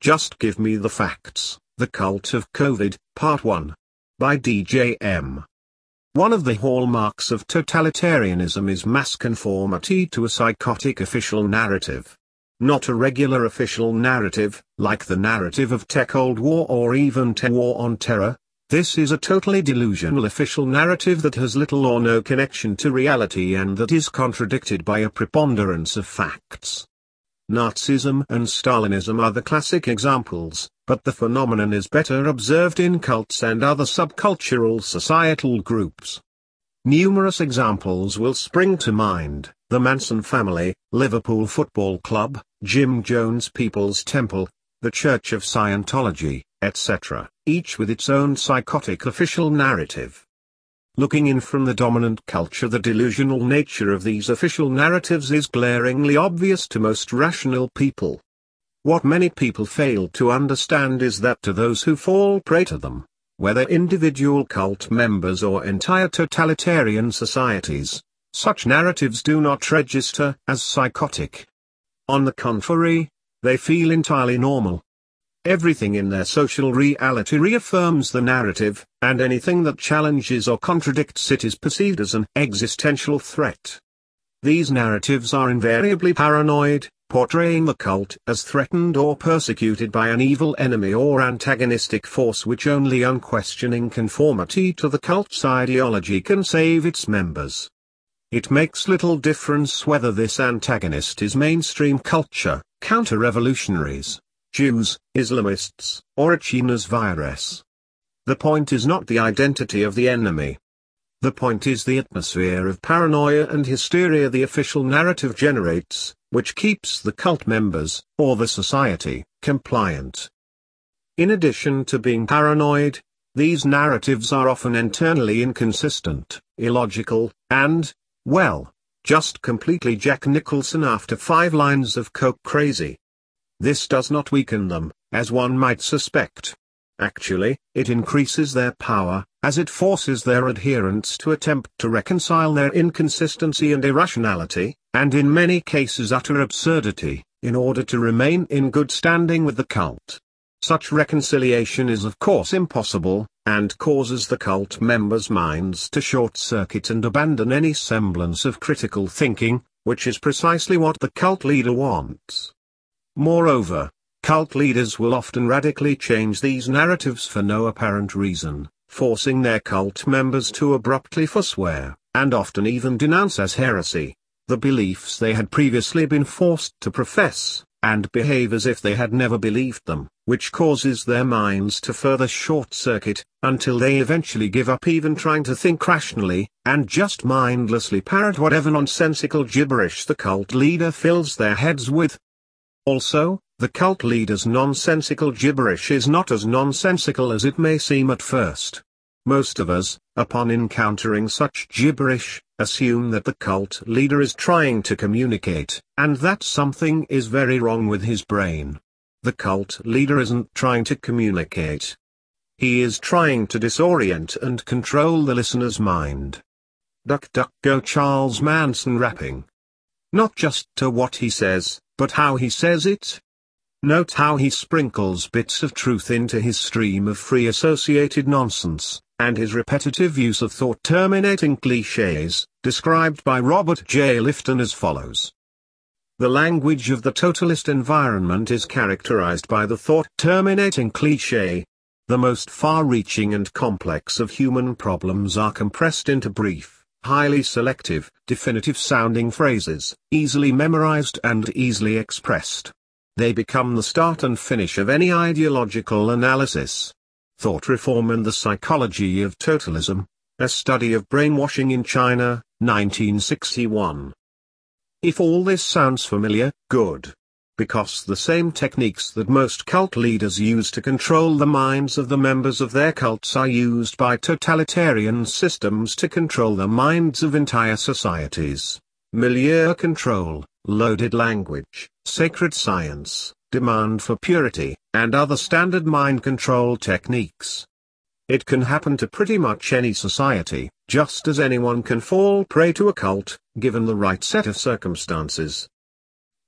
Just Give Me the Facts, The Cult of COVID, Part 1. By D.J.M. One of the hallmarks of totalitarianism is mass conformity to a psychotic official narrative. Not a regular official narrative, like the narrative of Cold War or even War on Terror. This is a totally delusional official narrative that has little or no connection to reality and that is contradicted by a preponderance of facts. Nazism and Stalinism are the classic examples, but the phenomenon is better observed in cults and other subcultural societal groups. Numerous examples will spring to mind: the Manson family, Liverpool Football Club, Jim Jones People's Temple, the Church of Scientology, etc., each with its own psychotic official narrative. Looking in from the dominant culture, the delusional nature of these official narratives is glaringly obvious to most rational people. What many people fail to understand is that to those who fall prey to them, whether individual cult members or entire totalitarian societies, such narratives do not register as psychotic. On the contrary, they feel entirely normal. Everything in their social reality reaffirms the narrative, and anything that challenges or contradicts it is perceived as an existential threat. These narratives are invariably paranoid, portraying the cult as threatened or persecuted by an evil enemy or antagonistic force which only unquestioning conformity to the cult's ideology can save its members. It makes little difference whether this antagonist is mainstream culture, counter-revolutionaries, Jews, Islamists, or a China's virus. The point is not the identity of the enemy. The point is the atmosphere of paranoia and hysteria the official narrative generates, which keeps the cult members, or the society, compliant. In addition to being paranoid, these narratives are often internally inconsistent, illogical, and, well, just completely Jack Nicholson after 5 lines of coke crazy. This does not weaken them, as one might suspect. Actually, it increases their power, as it forces their adherents to attempt to reconcile their inconsistency and irrationality, and in many cases utter absurdity, in order to remain in good standing with the cult. Such reconciliation is of course impossible, and causes the cult members' minds to short-circuit and abandon any semblance of critical thinking, which is precisely what the cult leader wants. Moreover, cult leaders will often radically change these narratives for no apparent reason, forcing their cult members to abruptly forswear, and often even denounce as heresy, the beliefs they had previously been forced to profess, and behave as if they had never believed them, which causes their minds to further short-circuit, until they eventually give up even trying to think rationally, and just mindlessly parrot whatever nonsensical gibberish the cult leader fills their heads with. Also, the cult leader's nonsensical gibberish is not as nonsensical as it may seem at first. Most of us, upon encountering such gibberish, assume that the cult leader is trying to communicate, and that something is very wrong with his brain. The cult leader isn't trying to communicate. He is trying to disorient and control the listener's mind. Duck duck go Charles Manson rapping. Not just to what he says, but how he says it. Note how he sprinkles bits of truth into his stream of free associated nonsense, and his repetitive use of thought-terminating clichés, described by Robert J. Lifton as follows. The language of the totalist environment is characterized by the thought-terminating cliché. The most far-reaching and complex of human problems are compressed into brief, highly selective, definitive-sounding phrases, easily memorized and easily expressed. They become the start and finish of any ideological analysis. Thought Reform and the Psychology of Totalism, a Study of Brainwashing in China, 1961. If all this sounds familiar, good. Because the same techniques that most cult leaders use to control the minds of the members of their cults are used by totalitarian systems to control the minds of entire societies. Milieu control, loaded language, sacred science, demand for purity, and other standard mind control techniques. It can happen to pretty much any society, just as anyone can fall prey to a cult, given the right set of circumstances.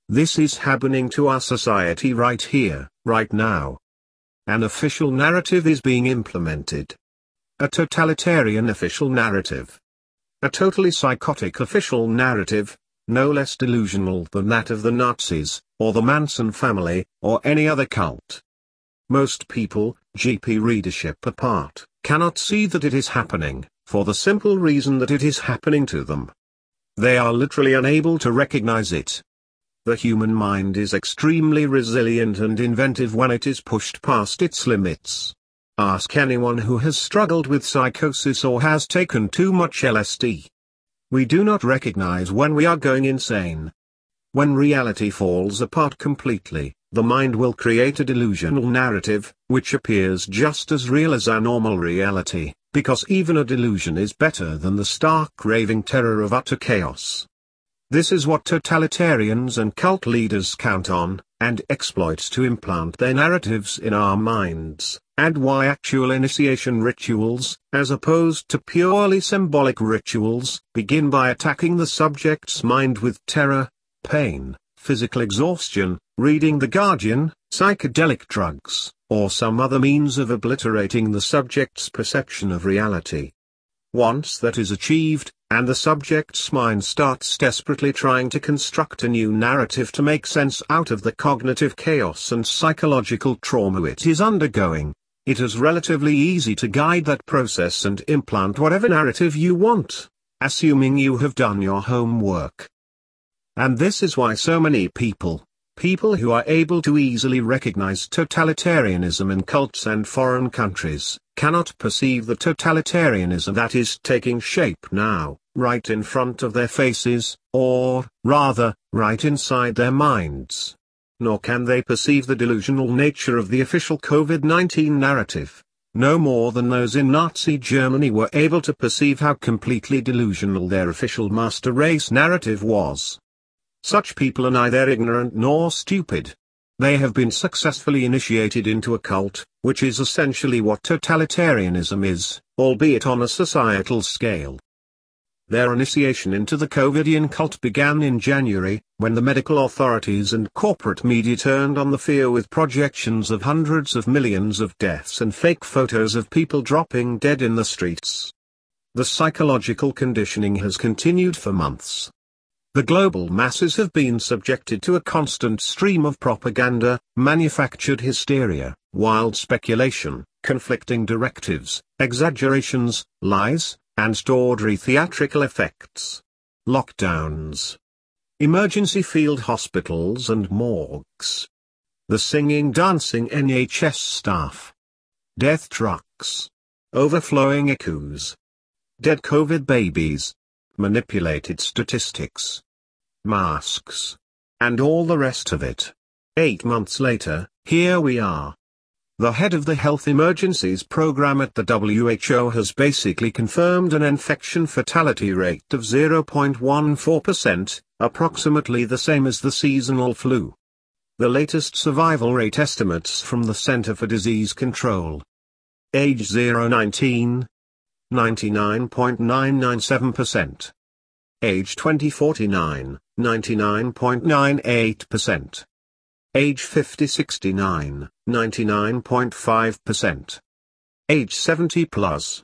This is happening to our society right here, right now. An official narrative is being implemented. A totalitarian official narrative. A totally psychotic official narrative, no less delusional than that of the Nazis, or the Manson family, or any other cult. Most people, GP readership apart, cannot see that it is happening, for the simple reason that it is happening to them. They are literally unable to recognize it. The human mind is extremely resilient and inventive when it is pushed past its limits. Ask anyone who has struggled with psychosis or has taken too much LSD. We do not recognize when we are going insane. When reality falls apart completely, the mind will create a delusional narrative, which appears just as real as our normal reality, because even a delusion is better than the stark raving terror of utter chaos. This is what totalitarians and cult leaders count on, and exploit to implant their narratives in our minds, and why actual initiation rituals, as opposed to purely symbolic rituals, begin by attacking the subject's mind with terror, pain, physical exhaustion, reading The Guardian, psychedelic drugs, or some other means of obliterating the subject's perception of reality. Once that is achieved, and the subject's mind starts desperately trying to construct a new narrative to make sense out of the cognitive chaos and psychological trauma it is undergoing, it is relatively easy to guide that process and implant whatever narrative you want, assuming you have done your homework. And this is why so many people who are able to easily recognize totalitarianism in cults and foreign countries, cannot perceive the totalitarianism that is taking shape now, right in front of their faces, or, rather, right inside their minds. Nor can they perceive the delusional nature of the official COVID-19 narrative, no more than those in Nazi Germany were able to perceive how completely delusional their official master race narrative was. Such people are neither ignorant nor stupid. They have been successfully initiated into a cult, which is essentially what totalitarianism is, albeit on a societal scale. Their initiation into the COVIDian cult began in January, when the medical authorities and corporate media turned on the fear with projections of hundreds of millions of deaths and fake photos of people dropping dead in the streets. The psychological conditioning has continued for months. The global masses have been subjected to a constant stream of propaganda, manufactured hysteria, wild speculation, conflicting directives, exaggerations, lies, and tawdry theatrical effects. Lockdowns. Emergency field hospitals and morgues. The singing dancing NHS staff. Death trucks. Overflowing ECUs. Dead COVID babies. Manipulated statistics. Masks. And all the rest of it. 8 months later, here we are. The head of the Health Emergencies Program at the WHO has basically confirmed an infection fatality rate of 0.14%, approximately the same as the seasonal flu. The latest survival rate estimates from the Center for Disease Control. Age 0-19, 99.997%. Age 20-49, 99.98%. Age 50-69, 99.5%. Age 70 plus,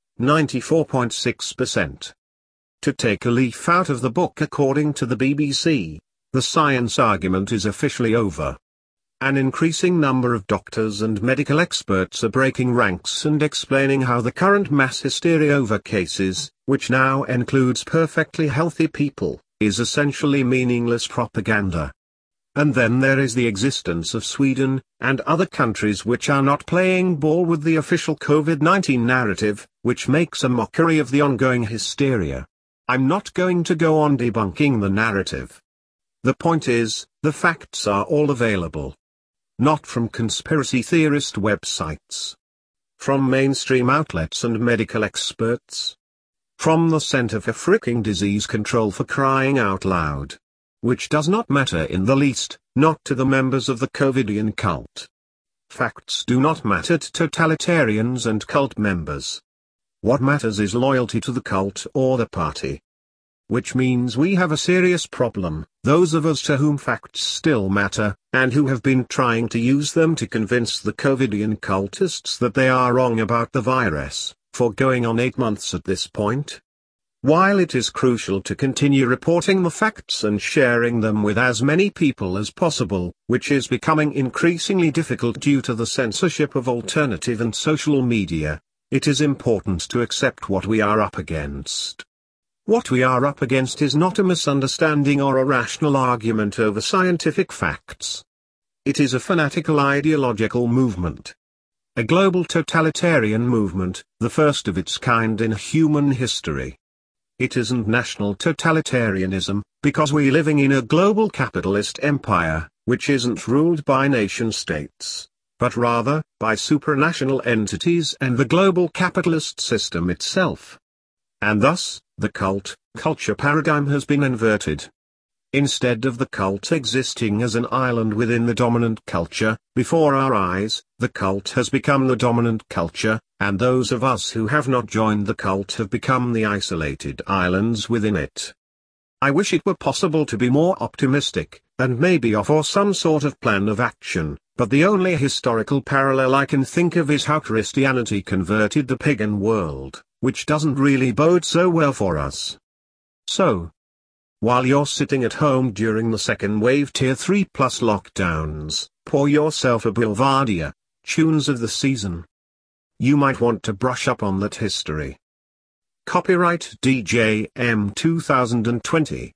94.6%. To take a leaf out of the book, according to the BBC, the science argument is officially over. An increasing number of doctors and medical experts are breaking ranks and explaining how the current mass hysteria over cases, which now includes perfectly healthy people, is essentially meaningless propaganda. And then there is the existence of Sweden, and other countries which are not playing ball with the official COVID-19 narrative, which makes a mockery of the ongoing hysteria. I'm not going to go on debunking the narrative. The point is, the facts are all available. Not from conspiracy theorist websites. From mainstream outlets and medical experts. From the Center for Freaking Disease Control, for crying out loud. Which does not matter in the least, not to the members of the COVIDian cult. Facts do not matter to totalitarians and cult members. What matters is loyalty to the cult or the party. which means we have a serious problem, those of us to whom facts still matter, and who have been trying to use them to convince the COVIDian cultists that they are wrong about the virus, for going on 8 months at this point. While it is crucial to continue reporting the facts and sharing them with as many people as possible, which is becoming increasingly difficult due to the censorship of alternative and social media, it is important to accept what we are up against. What we are up against is not a misunderstanding or a rational argument over scientific facts. It is a fanatical ideological movement. A global totalitarian movement, the first of its kind in human history. It isn't national totalitarianism, because we're living in a global capitalist empire, which isn't ruled by nation-states, but rather, by supranational entities and the global capitalist system itself. And thus, the culture paradigm has been inverted. Instead of the cult existing as an island within the dominant culture, before our eyes, the cult has become the dominant culture, and those of us who have not joined the cult have become the isolated islands within it. I wish it were possible to be more optimistic, and maybe offer some sort of plan of action, but the only historical parallel I can think of is how Christianity converted the pagan world, which doesn't really bode so well for us. So, while you're sitting at home during the second wave Tier 3 plus lockdowns, pour yourself a Boulevardia, tunes of the season. You might want to brush up on that history. Copyright DJM 2020.